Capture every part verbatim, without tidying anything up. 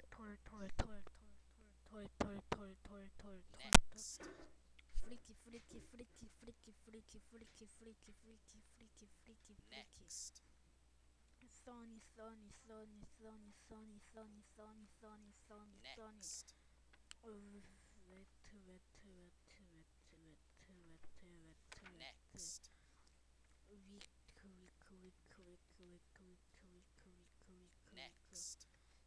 털, 털, 털, 털, 털, 털, 털, 털, 털, Next. 털. Freaky, freaky, freaky, freaky, freaky, freaky, freaky, freaky, freaky, freaky, freaky. Next. Sunny, sunny, sunny, sunny, sunny, sunny, sunny, sunny, sunny, sunny. Next. Wet, wet, wet, wet, wet, wet, wet, wet, wet. Next. Weak, weak, weak, weak, weak, weak, weak, weak, weak. Next.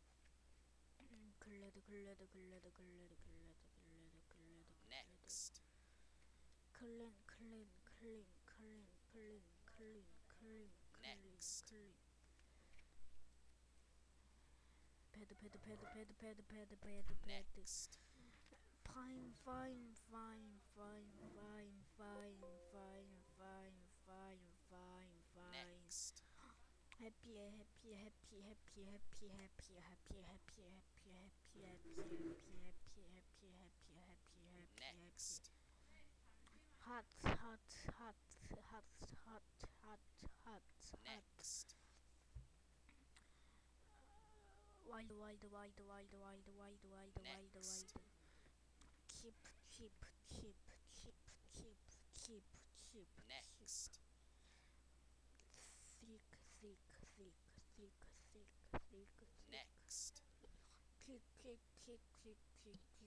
글래드, 글래드, 글래드, 글래드, 글래드, 글래드, 글래드. Next. 클린, 클린, 클린, 클린, 클린, 클린, 클린, Next. 클린. 패드, 패드, 패드, 패드, 패드, 패드, 패드, 패드. Next. Fine, fine, fine, fine, fine, fine, fine, fine, fine, fine, fine. Next. Happy, happy, happy, happy, happy, happy, happy, happy, happy, happy, happy, happy, happy, happy, happy, happy, happy. Next. Hot, hot, hot, hot, hot, hot, hot. Next. Wild, wild, wild, wild, wild, wild, wild, wild, Next. wild. Cheap, cheap, cheap, cheap, cheap, cheap, cheap. Next. Thick, thick, thick, thick, thick, thick. Next. Kick, kick, kick, kick, kick,